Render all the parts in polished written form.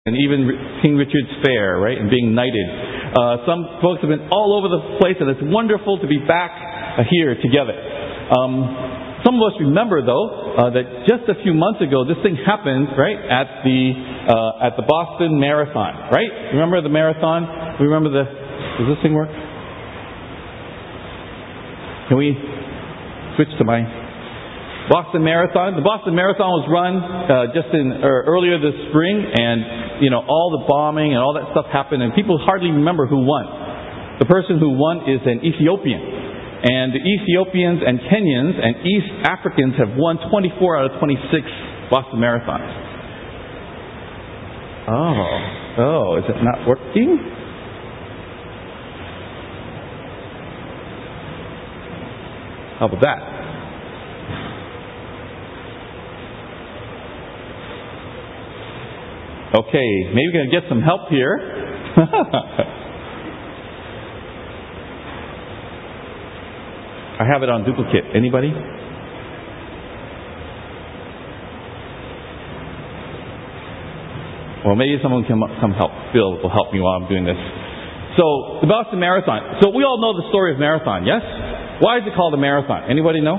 and even King Richard's Fair, right, and being knighted. Some folks have been all over the place, and it's wonderful to be back here together. Some of us remember, though, that just a few months ago, this thing happened, right, at the Boston Marathon, right? Remember the marathon? Remember does this thing work? Can we switch to my Boston Marathon? The Boston Marathon was run just earlier this spring, and all the bombing and all that stuff happened, and people hardly remember who won. The person who won is an Ethiopian, and the Ethiopians and Kenyans and East Africans have won 24 out of 26 Boston Marathons. Oh, is it not working? How about that? Okay, maybe we're going to get some help here. I have it on duplicate. Anybody? Well, maybe someone can come help. Phil will help me while I'm doing this. So, the Boston Marathon. So, we all know the story of marathon, yes? Why is it called a marathon? Anybody know?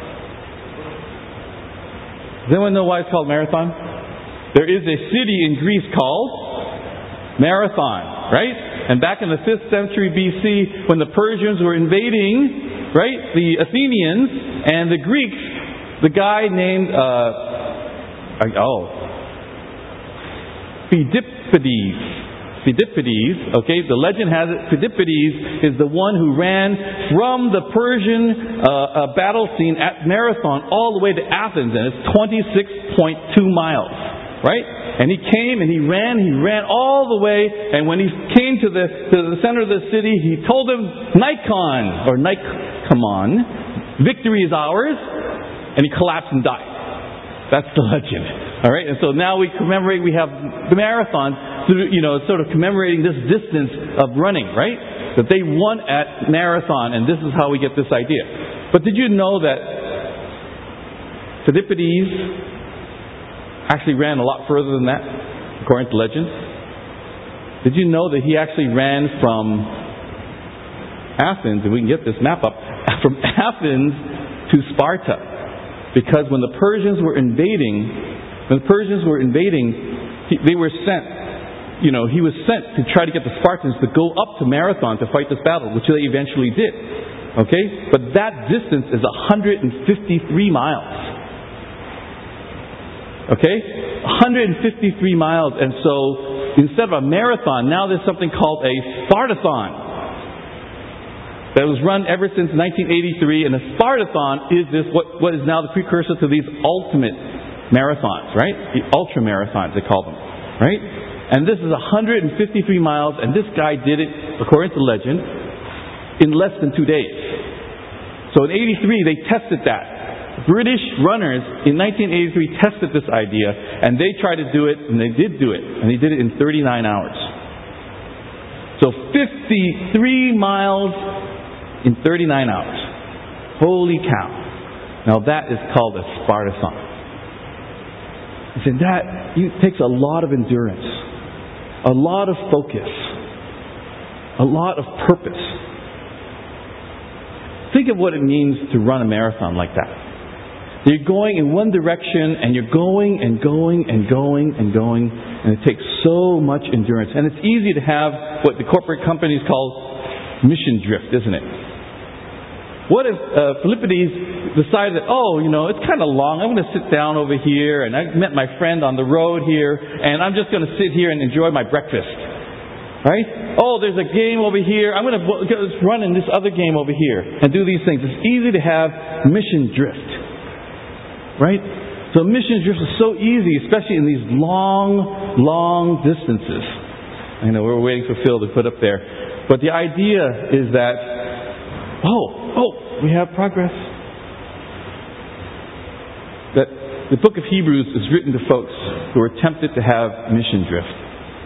Does anyone know why it's called marathon? There is a city in Greece called Marathon, right? And back in the 5th century BC, when the Persians were invading, right, the Athenians and the Greeks, the guy named Phidippides, okay, the legend has it, Phidippides is the one who ran from the Persian battle scene at Marathon all the way to Athens, and it's 26.2 miles. Right? And he came and he ran all the way, and when he came to the center of the city, he told them, Nikamon, victory is ours, and he collapsed and died. That's the legend. Alright? And so now we have the marathon, sort of commemorating this distance of running, right? That they won at Marathon, and this is how we get this idea. But did you know that Phidippides actually ran a lot further than that, according to legend? Did you know that he actually ran from Athens, and we can get this map up, from Athens to Sparta? Because when the Persians were invading, they were sent, he was sent to try to get the Spartans to go up to Marathon to fight this battle, which they eventually did. Okay? But that distance is 153 miles. Okay? 153 miles, and so instead of a marathon, now there's something called a Spartathon that was run ever since 1983, and a Spartathon is what is now the precursor to these ultimate marathons, right? The ultra marathons, they call them, right? And this is 153 miles, and this guy did it, according to legend, in less than 2 days. So in 83, they tested that. British runners in 1983 tested this idea, and they tried to do it, and they did do it, and they did it in 39 hours. So 53 miles in 39 hours. Holy cow. Now that is called a Spartathon. It takes a lot of endurance, a lot of focus, a lot of purpose. Think of what it means to run a marathon like that. You're going in one direction, and you're going and going and going and going, and it takes so much endurance. And it's easy to have what the corporate companies call mission drift, isn't it? What if Philippides decided that, it's kind of long, I'm going to sit down over here, and I met my friend on the road here, and I'm just going to sit here and enjoy my breakfast. Right? Oh, there's a game over here, I'm going to run in this other game over here, and do these things. It's easy to have mission drift. Right? So mission drift is so easy, especially in these long distances. I know we're waiting for Phil to put up there. But the idea is that, we have progress. That the book of Hebrews is written to folks who are tempted to have mission drift.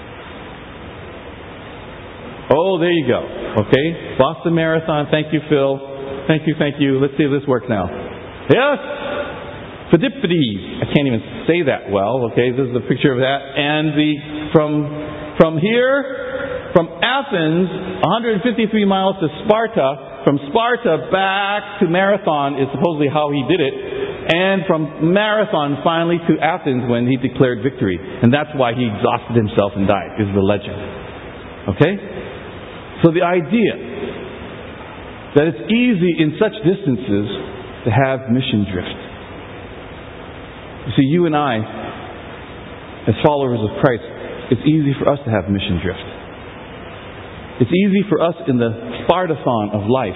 Oh, there you go. Okay? Boston Marathon. Thank you, Phil. Thank you. Let's see if this works now. Yes? Phidippides. I can't even say that well. Okay, this is a picture of that. And from Athens, 153 miles to Sparta. From Sparta back to Marathon is supposedly how he did it. And from Marathon finally to Athens when he declared victory. And that's why he exhausted himself and died, is the legend. Okay? So the idea that it's easy in such distances to have mission drift. You see, you and I, as followers of Christ, it's easy for us to have mission drift. It's easy for us in the Spartathon of life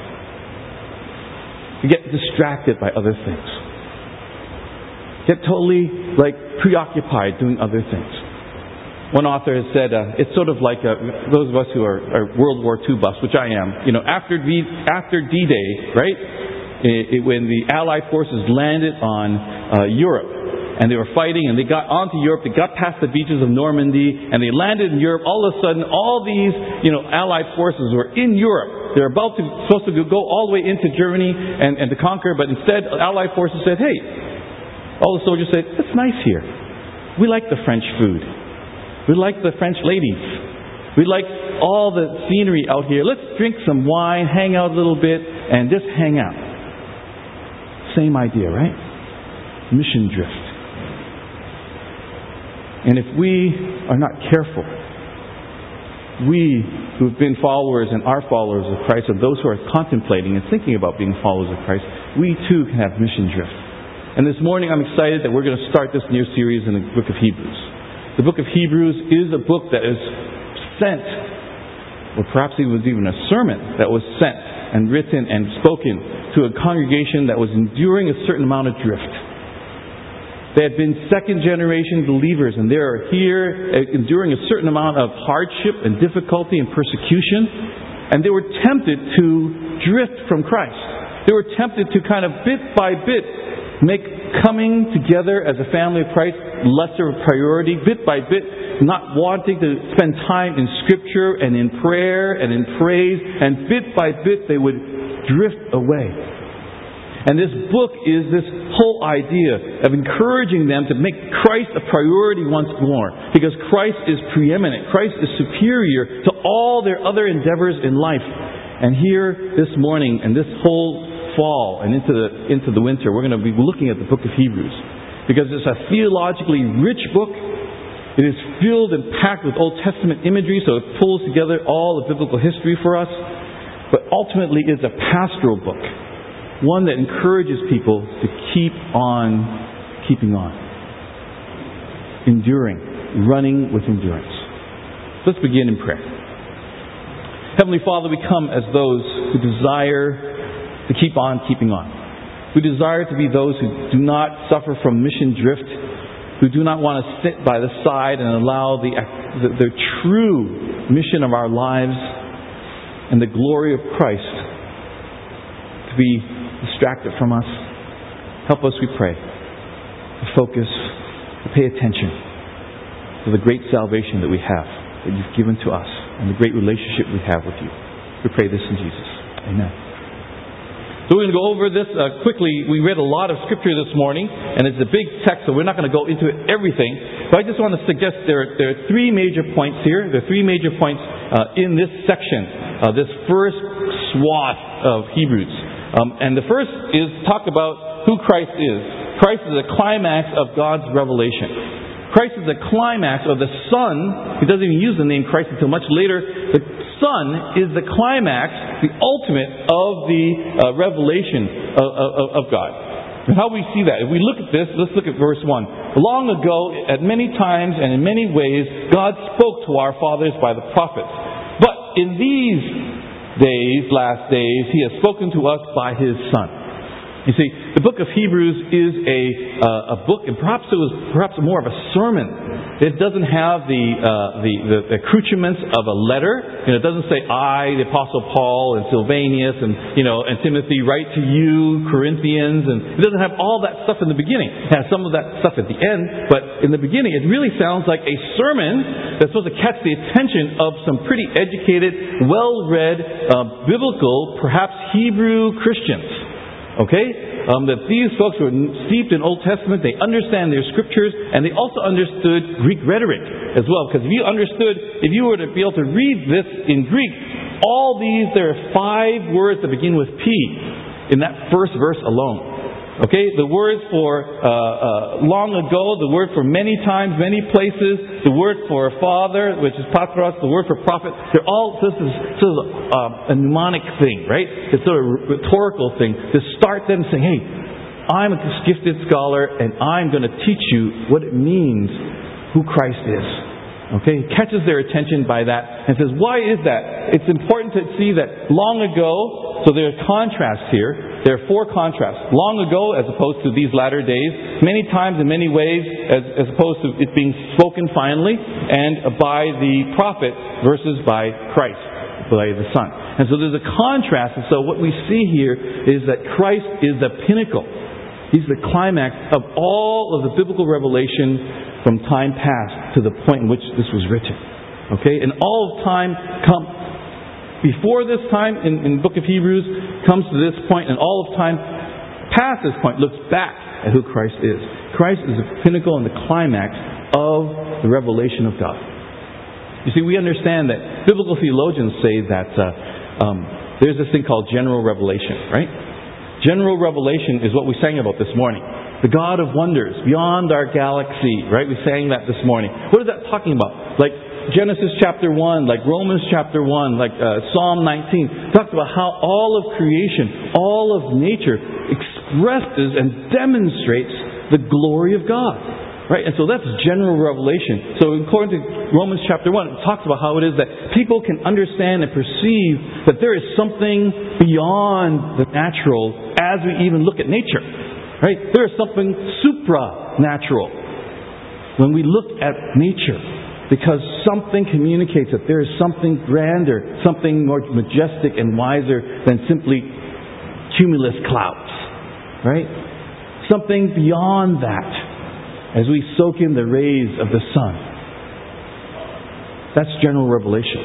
to get distracted by other things. Get totally preoccupied doing other things. One author has said, it's sort of like those of us who are World War II buffs, which I am. After D-Day, right? When the Allied forces landed on Europe, and they were fighting, and they got onto Europe, they got past the beaches of Normandy, and they landed in Europe. All of a sudden, all these, Allied forces were in Europe. They're supposed to go all the way into Germany and to conquer, but instead, Allied forces said, hey, all the soldiers said, it's nice here. We like the French food. We like the French ladies. We like all the scenery out here. Let's drink some wine, hang out a little bit, and just hang out. Same idea, right? Mission drift. And if we are not careful, we who have been followers and are followers of Christ, and those who are contemplating and thinking about being followers of Christ, we too can have mission drift. And this morning I'm excited that we're going to start this new series in the book of Hebrews. The book of Hebrews is a book that is sent, or perhaps it was even a sermon that was sent and written and spoken to a congregation that was enduring a certain amount of drift. They had been second-generation believers, and they are here enduring a certain amount of hardship and difficulty and persecution, and they were tempted to drift from Christ. They were tempted to kind of bit by bit make coming together as a family of Christ lesser priority, bit by bit, not wanting to spend time in Scripture and in prayer and in praise, and bit by bit they would drift away. And this book is this whole idea of encouraging them to make Christ a priority once more. Because Christ is preeminent. Christ is superior to all their other endeavors in life. And here this morning and this whole fall and into the winter, we're going to be looking at the book of Hebrews. Because it's a theologically rich book. It is filled and packed with Old Testament imagery, so it pulls together all the biblical history for us. But ultimately it's a pastoral book. One that encourages people to keep on keeping on. Enduring. Running with endurance. Let's begin in prayer. Heavenly Father, we come as those who desire to keep on keeping on. We desire to be those who do not suffer from mission drift, who do not want to sit by the side and allow the true mission of our lives and the glory of Christ to be distracted from us. Help us, we pray, to focus, to pay attention to the great salvation that we have, that you've given to us, and the great relationship we have with you. We pray this in Jesus. Amen. So we're going to go over this quickly. We read a lot of Scripture this morning, and it's a big text, so we're not going to go into everything. But I just want to suggest there are three major points here. There are three major points in this section, this first swath of Hebrews. And the first is talk about who Christ is. Christ is the climax of God's revelation. Christ is the climax of the Son. He doesn't even use the name Christ until much later. The Son is the climax, the ultimate of the revelation of God. And how we see that? If we look at this, let's look at verse 1. Long ago, at many times and in many ways, God spoke to our fathers by the prophets. But in these last days, He has spoken to us by His Son. You see, the book of Hebrews is a book, and perhaps it was more of a sermon. It doesn't have the accoutrements of a letter. It doesn't say, I, the Apostle Paul, and Silvanus, and Timothy, write to you, Corinthians, and it doesn't have all that stuff in the beginning. It has some of that stuff at the end, but in the beginning, it really sounds like a sermon that's supposed to catch the attention of some pretty educated, well-read, biblical, perhaps Hebrew Christians. Okay? that these folks were steeped in Old Testament. They understand their scriptures, and they also understood Greek rhetoric as well. Because if you were to be able to read this in Greek, there are 5 words that begin with P in that first verse alone. Okay, the words for long ago, the word for many times, many places, the word for father, which is patros, the word for prophet, they're all, this is a mnemonic thing, right? It's sort of a rhetorical thing to start them saying, hey, I'm a gifted scholar and I'm going to teach you what it means, who Christ is. Okay, he catches their attention by that and says, why is that? It's important to see that long ago, so there are contrasts here. There are 4 contrasts. Long ago as opposed to these latter days. Many times in many ways as opposed to it being spoken finally. And by the prophet versus by Christ, by the Son. And so there's a contrast. And so what we see here is that Christ is the pinnacle. He's the climax of all of the biblical revelation from time past to the point in which this was written. Okay? And all of time before this time in the book of Hebrews comes to this point, and all of time past this point looks back at who Christ is. Christ is the pinnacle and the climax of the revelation of God. You see, we understand that biblical theologians say that there's this thing called general revelation, right? General revelation is what we sang about this morning. The God of wonders, beyond our galaxy, right? We sang that this morning. What is that talking about? Like Genesis chapter 1, like Romans chapter 1, like Psalm 19. Talks about how all of creation, all of nature expresses and demonstrates the glory of God. Right? And so that's general revelation. So according to Romans chapter 1, it talks about how it is that people can understand and perceive that there is something beyond the natural as we even look at nature. Right? There is something supranatural when we look at nature, because something communicates that there is something grander, something more majestic and wiser than simply cumulus clouds. Right? Something beyond that as we soak in the rays of the sun. That's general revelation.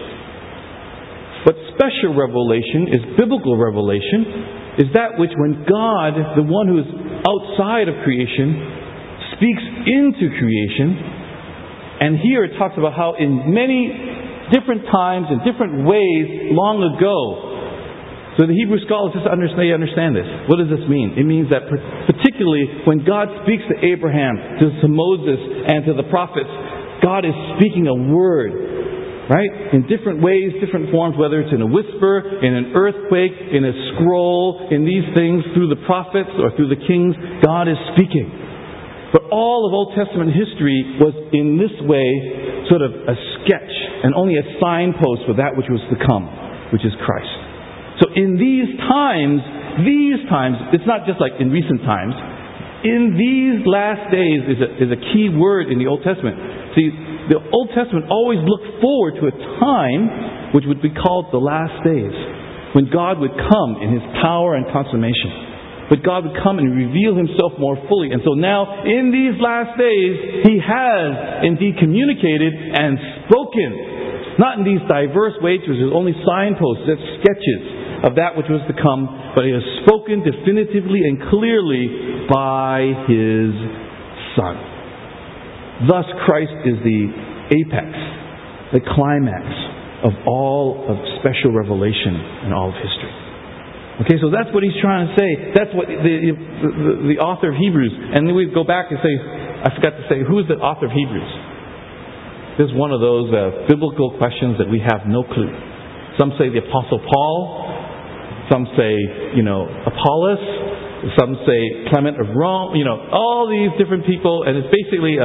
But special revelation is biblical revelation, is that which when God, the one who is outside of creation, speaks into creation. And here it talks about how in many different times, in different ways, long ago. So the Hebrew scholars just understand this. What does this mean? It means that particularly when God speaks to Abraham, to Moses, and to the prophets, God is speaking a word. Right? In different ways, different forms, whether it's in a whisper, in an earthquake, in a scroll, in these things, through the prophets or through the kings, God is speaking. But all of Old Testament history was in this way sort of a sketch and only a signpost for that which was to come, which is Christ. So in these times, it's not just like in recent times. In these last days is a key word in the Old Testament. See, the Old Testament always looked forward to a time which would be called the last days, when God would come in His power and consummation. But God would come and reveal Himself more fully. And so now, in these last days, He has indeed communicated and spoken. Not in these diverse ways, which is only signposts, that's sketches of that which was to come, but He has spoken definitively and clearly by His Son. Thus Christ is the apex, the climax of all of special revelation in all of history. Okay, so that's what he's trying to say. That's what the author of Hebrews. And then we go back and say, I forgot to say, who is the author of Hebrews? This is one of those biblical questions that we have no clue. Some say the Apostle Paul. Some say, Apollos. Some say Clement of Rome. All these different people, and it's basically,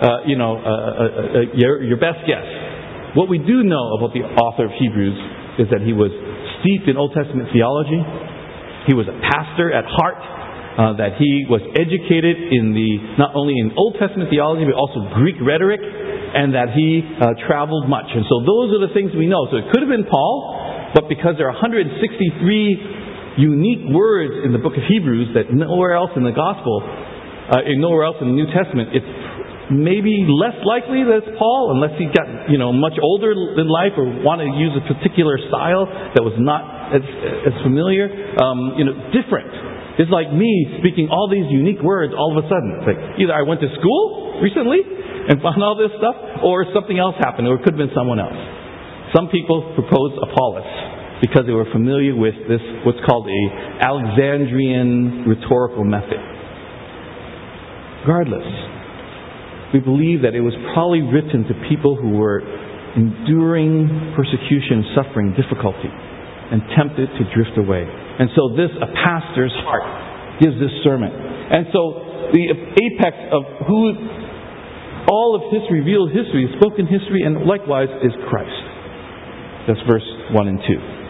your best guess. What we do know about the author of Hebrews is that he was steeped in Old Testament theology. He was a pastor at heart. That he was educated in not only in Old Testament theology, but also Greek rhetoric, and that he traveled much. And so those are the things we know. So it could have been Paul. But because there are 163 unique words in the book of Hebrews that nowhere else in the Gospel, nowhere else in the New Testament, it's maybe less likely that it's Paul, unless he got much older in life or wanted to use a particular style that was not as familiar. Different. It's like me speaking all these unique words all of a sudden. It's like either I went to school recently and found all this stuff, or something else happened, or it could have been someone else. Some people proposed Apollos because they were familiar with this, what's called a Alexandrian rhetorical method. Regardless, we believe that it was probably written to people who were enduring persecution, suffering, difficulty, and tempted to drift away. And so this, a pastor's heart, gives this sermon. And so the apex of who all of history, revealed history, spoken history, and likewise is Christ. That's verse 1 and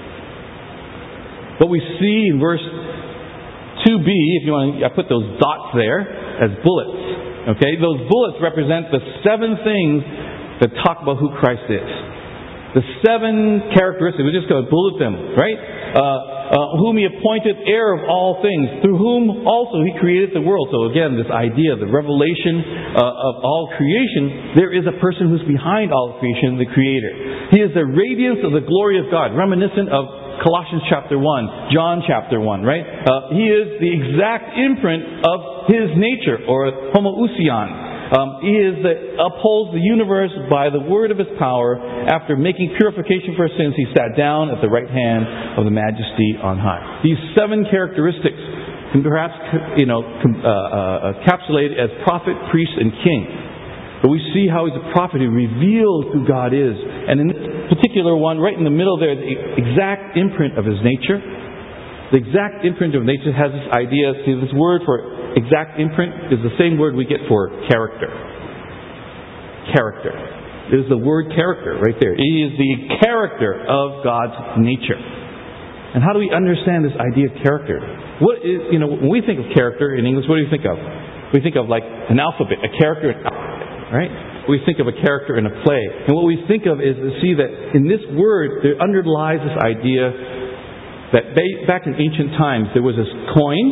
2. But we see in verse 2b, if you want, I put those dots there as bullets. Okay, those bullets represent the 7 things that talk about who Christ is. The 7 characteristics, we're just going to bullet them, right? Whom He appointed heir of all things, through whom also He created the world. So again, this idea, the revelation of all creation, there is a person who's behind all creation, the Creator. He is the radiance of the glory of God, reminiscent of Colossians chapter 1, John chapter 1, right? He is the exact imprint of His nature, or homoousion. He is upholds the universe by the word of His power. After making purification for sins, He sat down at the right hand of the Majesty on high. These 7 characteristics can perhaps, encapsulated as prophet, priest, and king. But we see how He's a prophet who reveals who God is. And in this particular one, right in the middle there, the exact imprint of His nature. The exact imprint of nature has this idea. See, this word for exact imprint is the same word we get for character. Character. It is the word character right there. He is the character of God's nature. And how do we understand this idea of character? What is, when we think of character in English, what do you think of? We think of like an alphabet, a character in an alphabet, right? We think of a character in a play. And what we think of is to see that in this word there underlies this idea that back in ancient times there was this coin.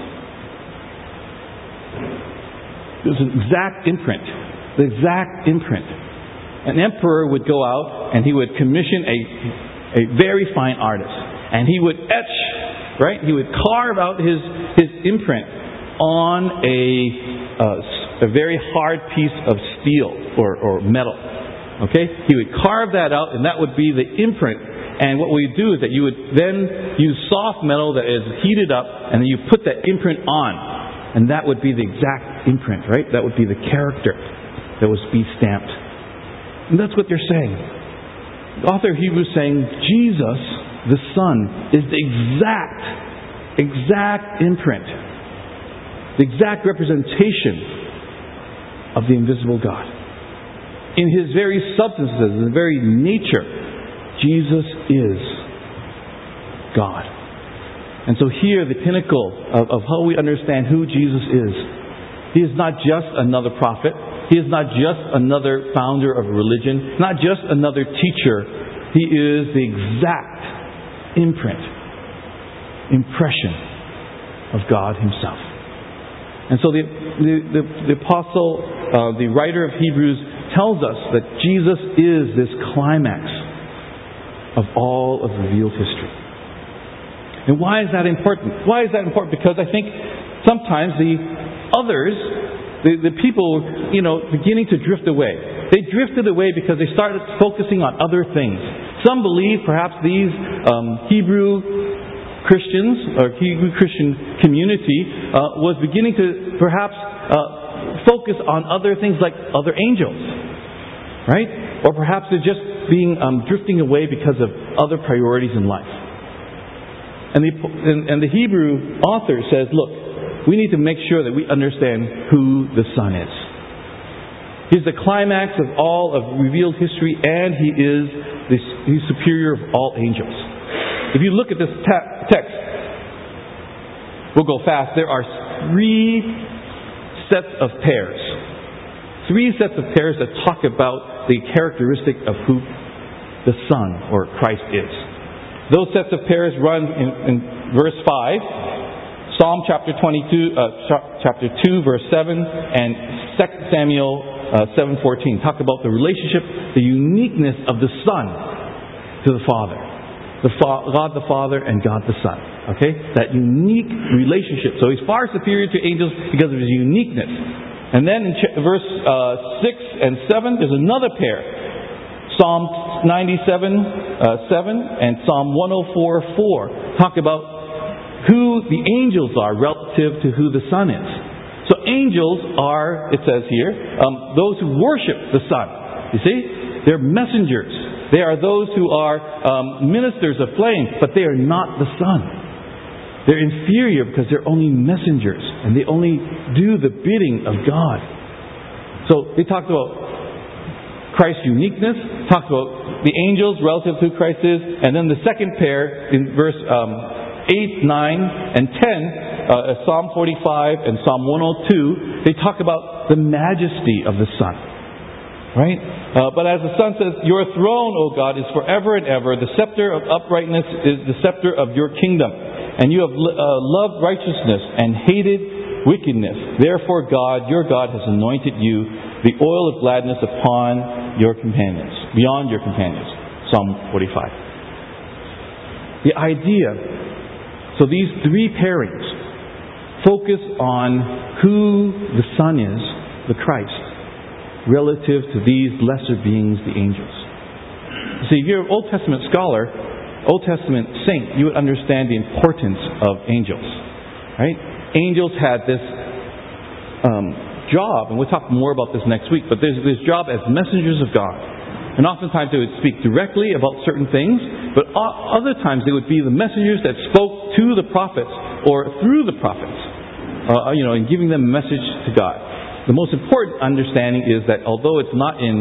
It was an exact imprint. The exact imprint. An emperor would go out and he would commission a very fine artist. And he would etch, right? He would carve out his imprint on a very hard piece of steel or metal. Okay? He would carve that out, and that would be the imprint. And what we do is that you would then use soft metal that is heated up, and then you put that imprint on. And that would be the exact imprint, right? That would be the character that was be stamped. And that's what they're saying. The author of Hebrews is saying, Jesus, the Son, is the exact imprint, the exact representation of the invisible God. In His very substances, in His very nature, Jesus is God. And so here, the pinnacle of how we understand who Jesus is. He is not just another prophet. He is not just another founder of a religion. Not just another teacher. He is the exact impression of God Himself. And so the apostle, the writer of Hebrews, tells us that Jesus is this climax of all of revealed history. And why is that important? Why is that important? Because I think sometimes the others, the people, beginning to drift away. They drifted away because they started focusing on other things. Some believe perhaps these Hebrew Christians or Hebrew Christian community was beginning to perhaps focus on other things like other angels, right? Or perhaps they're just being drifting away because of other priorities in life. And the Hebrew author says, look, we need to make sure that we understand who the Son is. He's the climax of all of revealed history, and He's superior of all angels. If you look at this text, we'll go fast. There are 3 sets of pairs. 3 sets of pairs that talk about the characteristic of who the Son or Christ is. Those sets of pairs run in verse 5, Psalm chapter 2, verse 7, and 2 Samuel 7:14. Talk about the relationship, the uniqueness of the Son to the Father. God the Father and God the Son. Okay? That unique relationship. So He's far superior to angels because of His uniqueness. And then in verse 6 and 7, there's another pair. Psalm 97, 7 and Psalm 104, 4 talk about who the angels are relative to who the Son is. So angels are, it says here, those who worship the Son. You see? They're messengers. They are those who are ministers of flame, but they are not the Son. They're inferior because they're only messengers, and they only do the bidding of God. So they talked about Christ's uniqueness, talked about the angels relative to who Christ is, and then the second pair in verse 8, 9, and 10, Psalm 45 and Psalm 102, they talk about the majesty of the Son. Right? But as the Son says, your throne, O God, is forever and ever. The scepter of uprightness is the scepter of your kingdom. And you have loved righteousness and hated wickedness. Therefore God, your God, has anointed you the oil of gladness upon your companions, beyond your companions. Psalm 45. The idea, so these three pairings focus on who the Son is, the Christ, relative to these lesser beings, the angels. See, if you're an Old Testament scholar, Old Testament saint, you would understand the importance of angels. Right? Angels had this job, and we'll talk more about this next week, but there's this job as messengers of God. And oftentimes they would speak directly about certain things, but other times they would be the messengers that spoke to the prophets or through the prophets, and giving them a message to God. The most important understanding is that although it's not in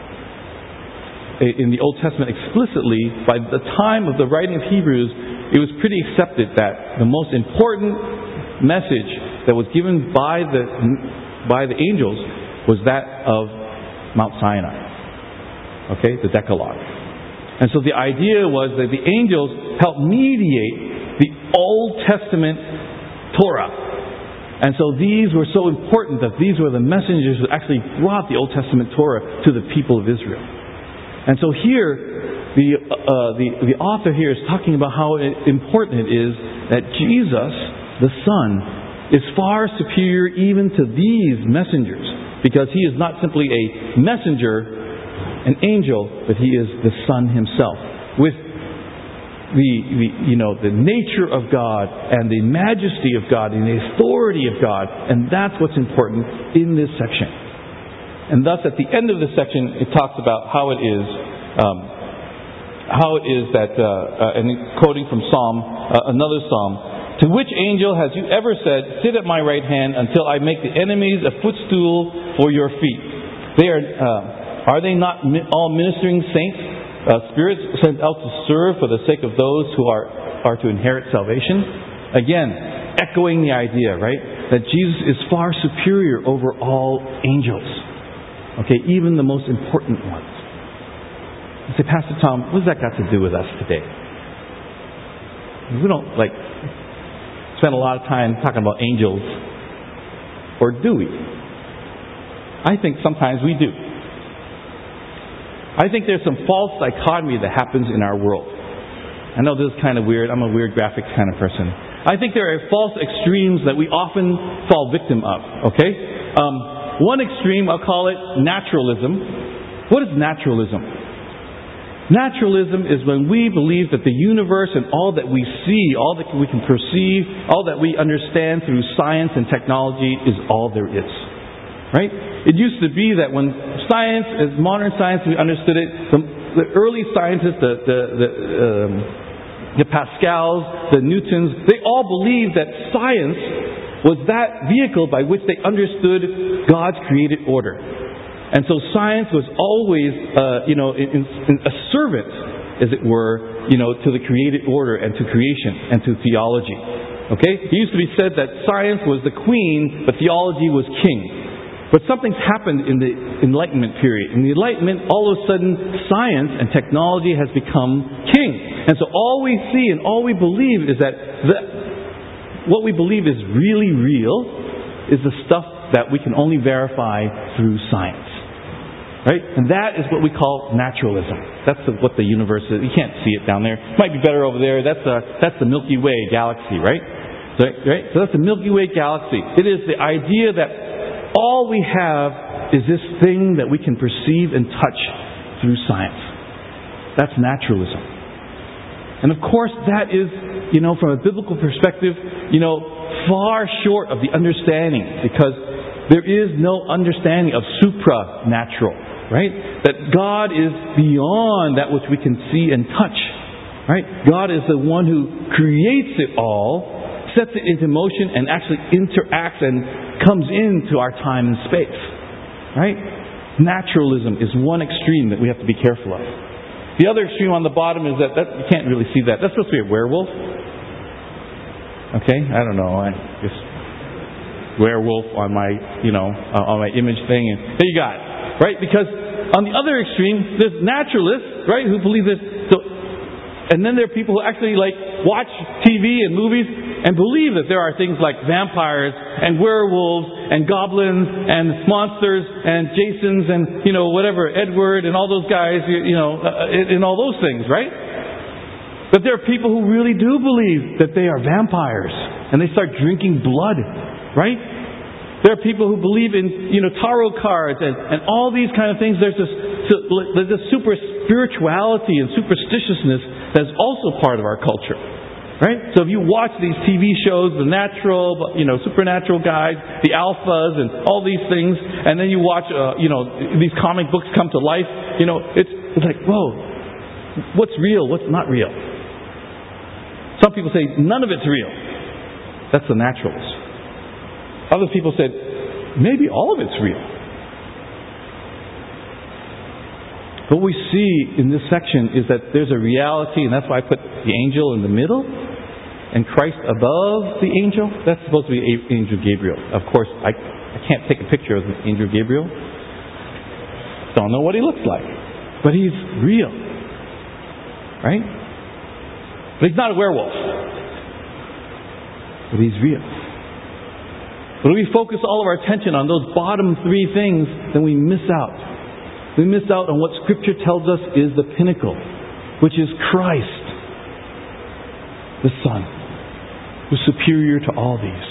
the Old Testament explicitly, by the time of the writing of Hebrews, it was pretty accepted that the most important message that was given by the angels was that of Mount Sinai. Okay, the Decalogue. And so the idea was that the angels helped mediate the Old Testament Torah. And so these were so important that these were the messengers who actually brought the Old Testament Torah to the people of Israel. And so here, the author here is talking about how important it is that Jesus, the Son, is far superior even to these messengers, because He is not simply a messenger, an angel, but He is the Son Himself, with the nature of God and the majesty of God and the authority of God, and that's what's important in this section. And thus, at the end of the section, it talks about how it is that, and quoting from another psalm, to which angel has you ever said, sit at my right hand until I make the enemies a footstool for your feet? Are they not all ministering saints, spirits sent out to serve for the sake of those who are to inherit salvation? Again, echoing the idea, right, that Jesus is far superior over all angels. Okay, even the most important ones. I say, Pastor Tom, what has that got to do with us today? We don't spend a lot of time talking about angels, or do we? I think sometimes we do. I think there's some false dichotomy that happens in our world. I know this is kind of weird. I'm a weird graphic kind of person. I think there are false extremes that we often fall victim of. Okay? One extreme, I'll call it naturalism. What is naturalism? Naturalism is when we believe that the universe and all that we see, all that we can perceive, all that we understand through science and technology is all there is. Right? It used to be that when science, as modern science, we understood it, the early scientists, the Pascals, the Newtons, they all believed that science was that vehicle by which they understood God's created order. And so science was always, a servant, as it were, to the created order and to creation and to theology. Okay? It used to be said that science was the queen, but theology was king. But something's happened in the Enlightenment period. In the Enlightenment, all of a sudden, science and technology has become king. And so all we see and all we believe is that what we believe is really real is the stuff that we can only verify through science. Right? And that is what we call naturalism. That's what the universe is. You can't see it down there. It might be better over there. That's the Milky Way galaxy, right? Right? So that's the Milky Way galaxy. It is the idea that all we have is this thing that we can perceive and touch through science. That's naturalism. And of course, that is, from a biblical perspective, far short of the understanding, because there is no understanding of supranatural. Right? That God is beyond that which we can see and touch. Right? God is the one who creates it all, sets it into motion, and actually interacts and comes into our time and space. Right? Naturalism is one extreme that we have to be careful of. The other extreme on the bottom is that you can't really see that. That's supposed to be a werewolf. Okay? I don't know. I just werewolf on my, on my image thing, and there you got it. Right? Because on the other extreme, there's naturalists, right, who believe this. And then there are people who actually watch TV and movies and believe that there are things like vampires and werewolves and goblins and monsters and Jasons and whatever, Edward and all those guys, and all those things, right? But there are people who really do believe that they are vampires and they start drinking blood, right? There are people who believe in, tarot cards and all these kind of things. There's this super spirituality and superstitiousness that's also part of our culture. Right? So if you watch these TV shows, the natural, supernatural guys, the alphas and all these things, and then you watch, these comic books come to life, it's like, whoa, what's real? What's not real? Some people say none of it's real. That's the naturalist. Other people said, maybe all of it's real. What we see in this section is that there's a reality, and that's why I put the angel in the middle and Christ above the angel. That's supposed to be Angel Gabriel. Of course, I can't take a picture of the Angel Gabriel. Don't know what he looks like. But he's real. Right? But he's not a werewolf. But he's real. But if we focus all of our attention on those bottom three things, then we miss out. We miss out on what Scripture tells us is the pinnacle, which is Christ, the Son, who's superior to all these.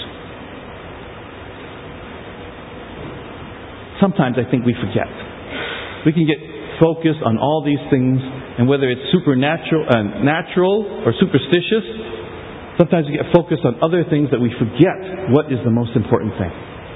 Sometimes I think we forget. We can get focused on all these things, and whether it's supernatural, natural, or superstitious, sometimes we get focused on other things that we forget what is the most important thing.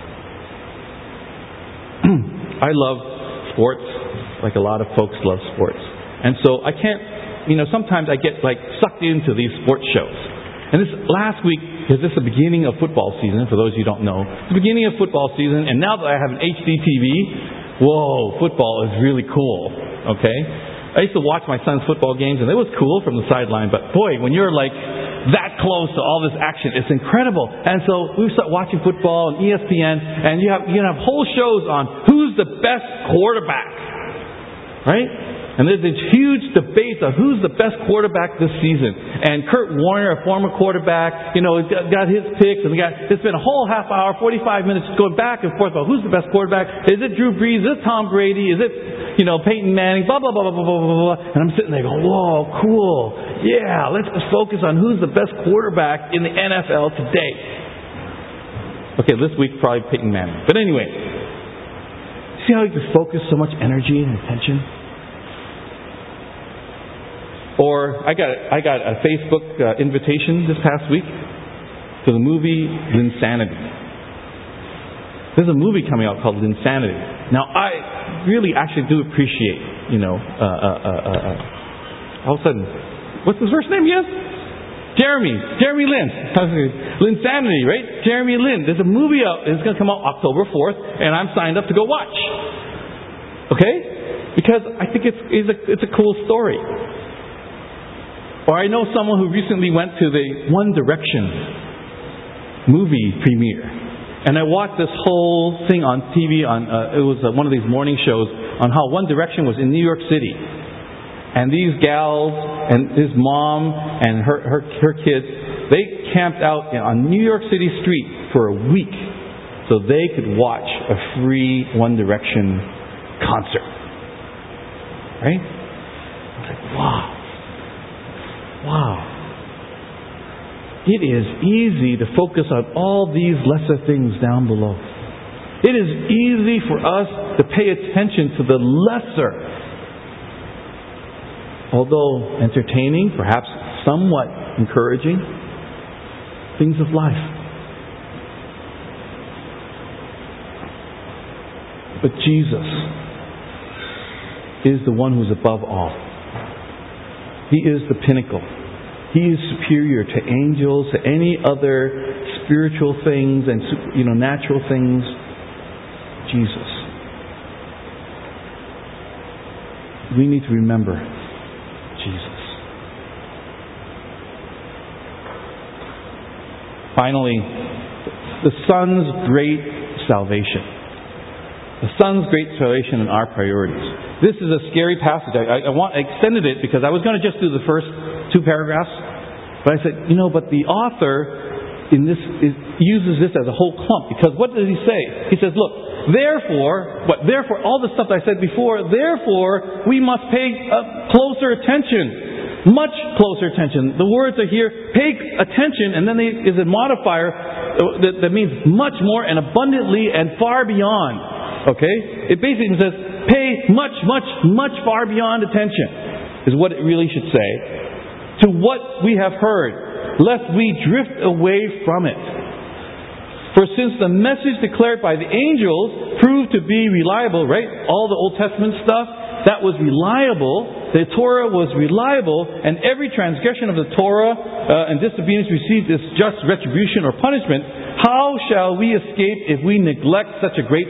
I love sports, like a lot of folks love sports. And so I can't, sometimes I get sucked into these sports shows. And this last week, because this is the beginning of football season, for those of you who don't know, it's the beginning of football season, and now that I have an HD TV, whoa, football is really cool. Okay? I used to watch my son's football games, and it was cool from the sideline, but boy, when you're that close to all this action, it's incredible. And so we start watching football and ESPN, and you have whole shows on who's the best quarterback, right? And there's this huge debate of who's the best quarterback this season. And Kurt Warner, a former quarterback, got his picks, and it's been a whole half hour, 45 minutes going back and forth about who's the best quarterback. Is it Drew Brees? Is it Tom Brady? Is it Peyton Manning? Blah blah blah blah blah blah blah. And I'm sitting there going, whoa, cool. Yeah, let's just focus on who's the best quarterback in the NFL today. Okay, this week probably Peyton Manning. But anyway, see how you can focus so much energy and attention? Or I got a Facebook invitation this past week to the movie Linsanity. There's a movie coming out called Linsanity. Now I really actually do appreciate, all of a sudden, what's his first name again? Jeremy Lin. Linsanity, right? Jeremy Lin. There's a movie out. It's going to come out October 4th, and I'm signed up to go watch. Okay? Because I think it's a cool story. Or I know someone who recently went to the One Direction movie premiere. And I watched this whole thing on TV. It was one of these morning shows on how One Direction was in New York City. And these gals and his mom and her kids, they camped out on New York City street for a week so they could watch a free One Direction concert. Right? It's like, wow. Wow. It is easy to focus on all these lesser things down below. It is easy for us to pay attention to the lesser, although entertaining, perhaps somewhat encouraging, things of life. But Jesus is the one who's above all. He is the pinnacle. He is superior to angels, to any other spiritual things and natural things. Jesus. We need to remember Jesus. Finally, the Son's great salvation. The Son's great salvation and our priorities. This is a scary passage. I extended it because I was going to just do the first 2 paragraphs. But I said, but the author in this uses this as a whole clump. Because what does he say? He says, look, therefore, all the stuff I said before, therefore, we must pay closer attention. Much closer attention. The words are here, pay attention, and then there is a modifier that means much more and abundantly and far beyond. Okay? It basically says, pay much, much, much far beyond attention, is what it really should say, to what we have heard, lest we drift away from it. For since the message declared by the angels proved to be reliable, right? All the Old Testament stuff, that was reliable. The Torah was reliable, and every transgression of the Torah and disobedience received this just retribution or punishment. How shall we escape if we neglect such a great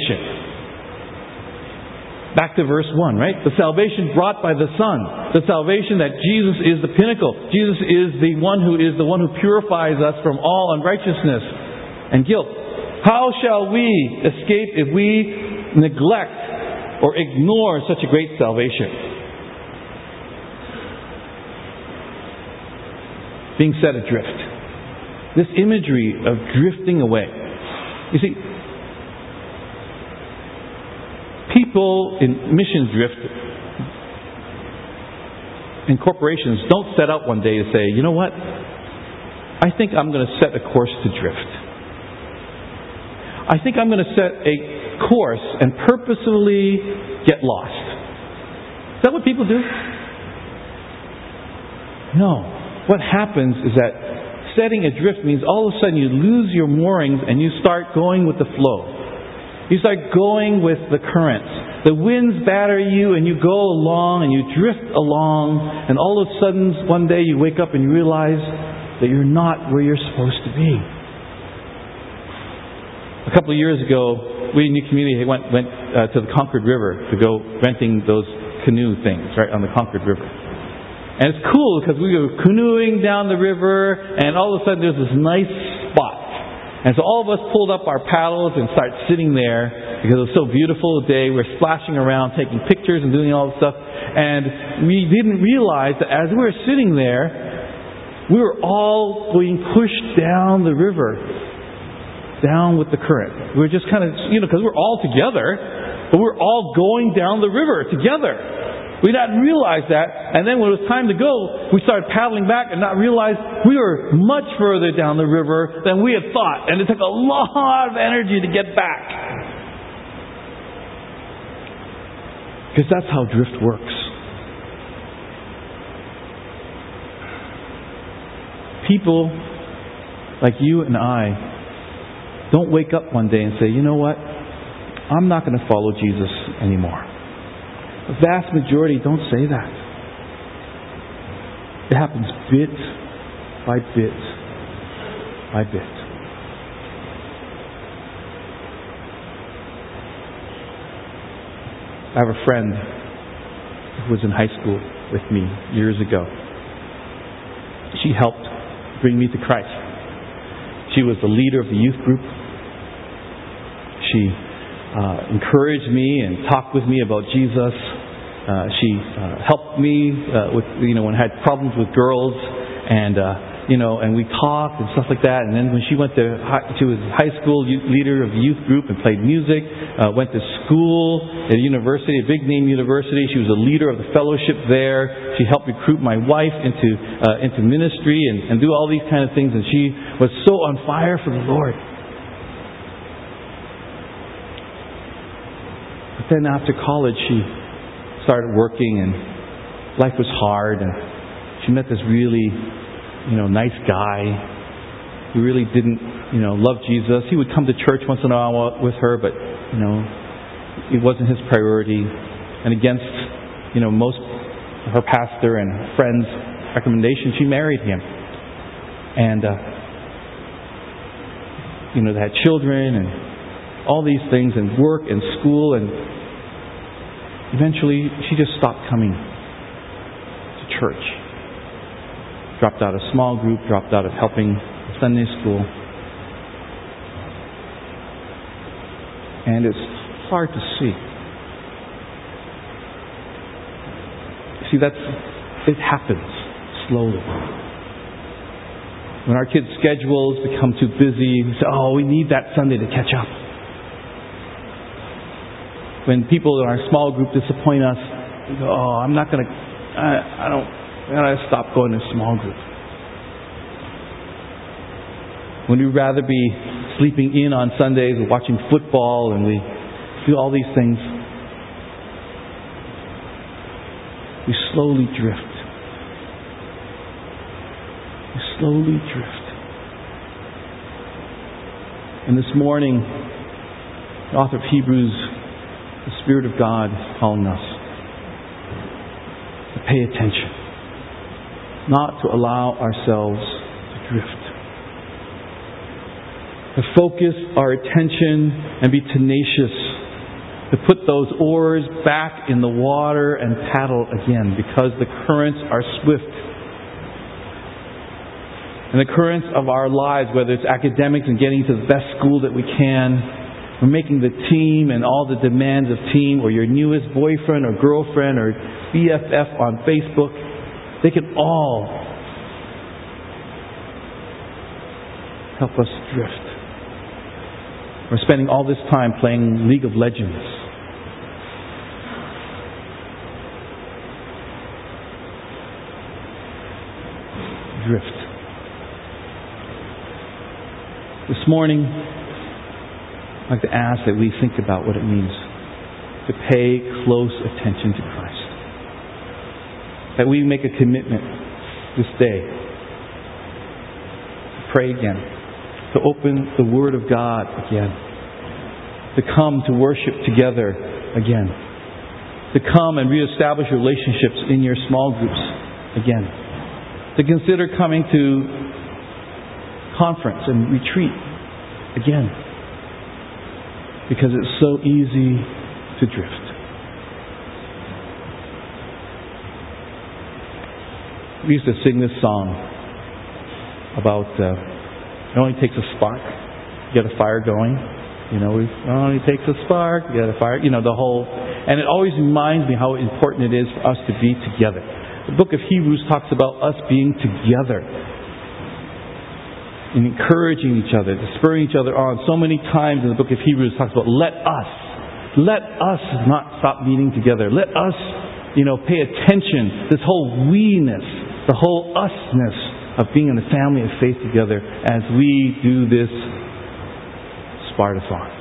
salvation? Back to verse 1, right? The salvation brought by the Son. The salvation that Jesus is the pinnacle. Jesus is the one who purifies us from all unrighteousness and guilt. How shall we escape if we neglect or ignore such a great salvation? Being set adrift. This imagery of drifting away. You see, people in mission drift, and corporations don't set out one day to say, you know what? I think I'm going to set a course to drift. I think I'm going to set a course and purposefully get lost. Is that what people do? No. What happens is that setting adrift means all of a sudden you lose your moorings and you start going with the flow. You start going with the currents. The winds batter you and you go along and you drift along, and all of a sudden one day you wake up and you realize that you're not where you're supposed to be. A couple of years ago, we in New Community went to the Concord River to go renting those canoe things right on the Concord River. And it's cool because we were canoeing down the river, and all of a sudden there's this nice spot. And so all of us pulled up our paddles and started sitting there because it was so beautiful a day. We're splashing around, taking pictures and doing all this stuff. And we didn't realize that as we were sitting there, we were all being pushed down the river, down with the current. We were just kind of, because we're all together, but we're all going down the river together. We didn't realize that, and then when it was time to go, we started paddling back and not realize we were much further down the river than we had thought, and it took a lot of energy to get back. Because that's how drift works. People like you and I don't wake up one day and say, you know what? I'm not going to follow Jesus anymore. The vast majority don't say that. It happens bit by bit by bit. I have a friend who was in high school with me years ago. She helped bring me to Christ. She was the leader of the youth group. She encouraged me and talked with me about Jesus. She helped me with when I had problems with girls, and and we talked and stuff like that. And then when she went she was high school leader of the youth group and played music, went to school at a university, a big name university. She was a leader of the fellowship there. She helped recruit my wife into ministry and do all these kind of things. And she was so on fire for the Lord. But then after college, she started working and life was hard, and she met this really, nice guy who really didn't, love Jesus. He would come to church once in a while with her, but, it wasn't his priority. And against, most of her pastor and her friends' recommendations, she married him. And, they had children and all these things, and work and school, and eventually she just stopped coming to church. Dropped out of small group, dropped out of helping Sunday school. And it's hard to see. See, it happens slowly. When our kids' schedules become too busy, we say, we need that Sunday to catch up. When people in our small group disappoint us, we go, I'm not going to, I gotta stop going to small group. When we'd rather be sleeping in on Sundays or watching football, and we do all these things, we slowly drift. We slowly drift. And this morning, the author of Hebrews, the Spirit of God is calling us to pay attention, not to allow ourselves to drift, to focus our attention and be tenacious, to put those oars back in the water and paddle again, because the currents are swift. And the currents of our lives, whether it's academics and getting to the best school that we can, or making the team and all the demands of team, or your newest boyfriend or girlfriend or BFF on Facebook, they can all help us drift. We're spending all this time playing League of Legends. Drift. This morning, I'd like to ask that we think about what it means to pay close attention to Christ. That we make a commitment this day to pray again, to open the Word of God again, to come to worship together again, to come and reestablish relationships in your small groups again, to consider coming to conference and retreat again. Because it's so easy to drift. We used to sing this song about it only takes a spark to get a fire going. It only takes a spark to get a fire. And it always reminds me how important it is for us to be together. The book of Hebrews talks about us being together and encouraging each other, spurring each other on. So many times in the book of Hebrews it talks about let us not stop meeting together. Let us, pay attention. This whole we-ness, the whole us-ness of being in the family of faith together as we do this Spartathon.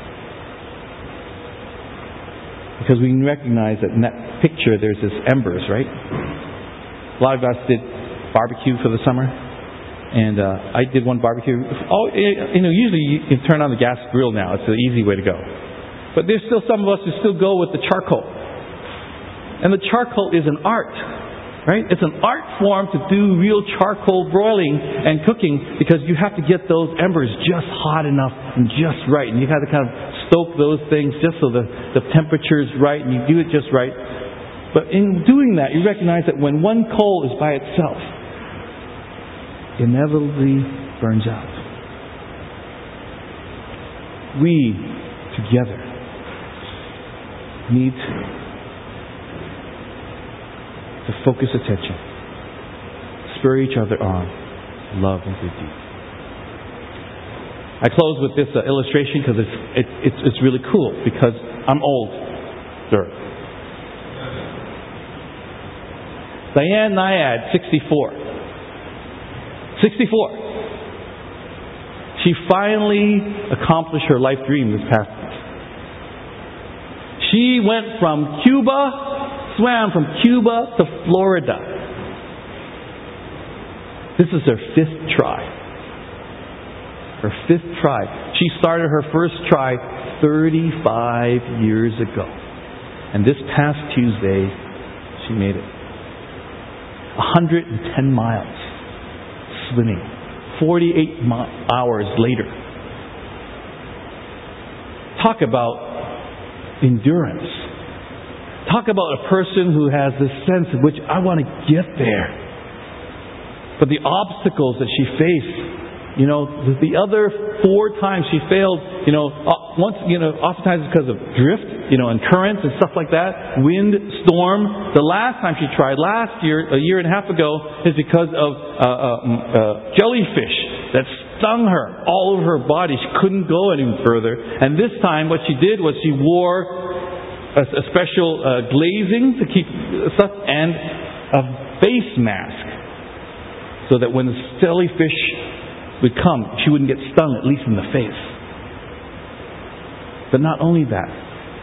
Because we recognize that in that picture there's this embers, right? A lot of us did barbecue for the summer. And I did one barbecue. Usually you can turn on the gas grill now. It's the easy way to go. But there's still some of us who still go with the charcoal. And the charcoal is an art, right? It's an art form to do real charcoal broiling and cooking, because you have to get those embers just hot enough and just right. And you have to kind of stoke those things just so the temperature is right and you do it just right. But in doing that, you recognize that when one coal is by itself, inevitably burns out. We together need to focus attention, spur each other on, love and good deeds. I close with this illustration because it's really cool, because I'm older. Diane Nyad, 64. 64. She finally accomplished her life dream this past week. She went from Cuba, swam from Cuba to Florida. This is her 5th try. Her 5th try. She started her first try 35 years ago. And this past Tuesday, she made it. 110 miles swimming. 48 hours later. Talk about endurance. Talk about a person who has this sense in which I want to get there. But the obstacles that she faced, the other 4 times she failed, oftentimes because of drift, and currents and stuff like that, wind, storm. The last time she tried, last year, a year and a half ago, is because of jellyfish that stung her all over her body. She couldn't go any further. And this time, what she did was she wore a special glazing to keep stuff and a face mask, so that when the jellyfish would come, she wouldn't get stung, at least in the face. But not only that,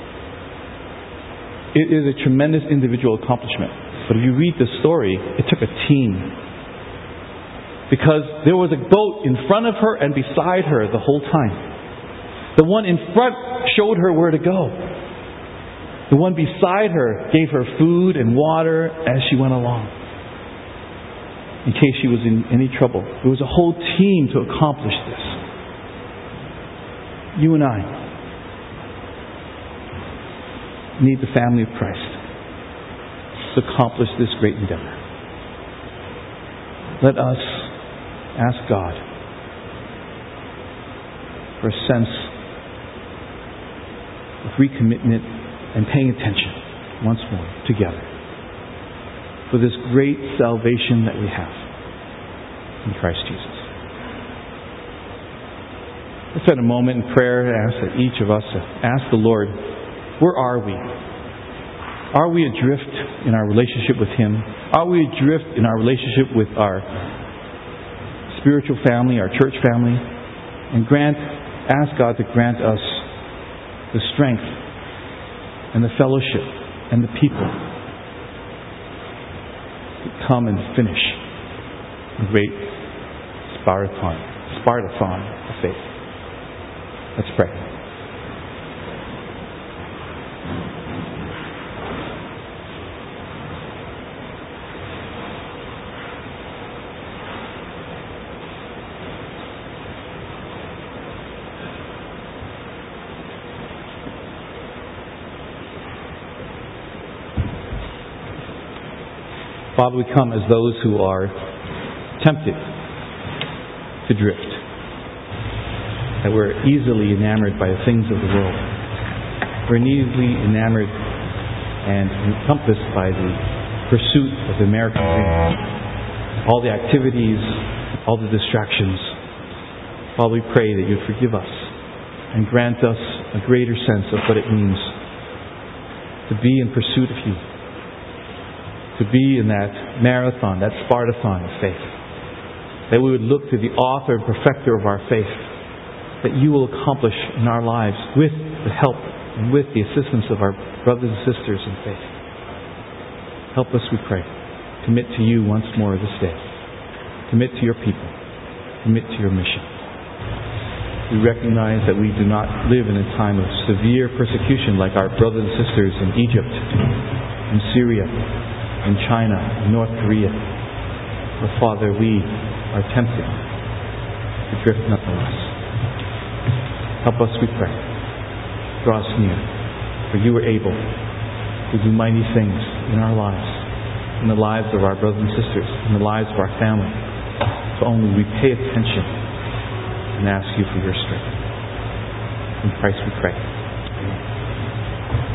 it is a tremendous individual accomplishment. But if you read the story, it took a team. Because there was a boat in front of her and beside her the whole time. The one in front showed her where to go. The one beside her gave her food and water as she went along, in case she was in any trouble. There was a whole team to accomplish this. You and I need the family of Christ to accomplish this great endeavor. Let us ask God for a sense of recommitment and paying attention once more together for this great salvation that we have in Christ Jesus. Let's spend a moment in prayer and ask that each of us ask the Lord, where are we? Are we adrift in our relationship with Him? Are we adrift in our relationship with our spiritual family, our church family? And ask God to grant us the strength and the fellowship and the people to come and finish the great Spartathon of faith. Let's pray. Father, we come as those who are tempted to drift, that we're easily enamored by the things of the world. We're easily enamored and encompassed by the pursuit of the American dream. All the activities, all the distractions. Father, we pray that you forgive us and grant us a greater sense of what it means to be in pursuit of you. To be in that marathon, that Spartathon of faith. That we would look to the author and perfecter of our faith. That you will accomplish in our lives with the help and with the assistance of our brothers and sisters in faith. Help us, we pray. Commit to you once more this day. Commit to your people. Commit to your mission. We recognize that we do not live in a time of severe persecution like our brothers and sisters in Egypt, in Syria, in China, in North Korea. But Father, we are tempted to drift nonetheless. Help us, we pray. Draw us near, for you are able to do mighty things in our lives, in the lives of our brothers and sisters, in the lives of our family. So only we pay attention and ask you for your strength. In Christ we pray.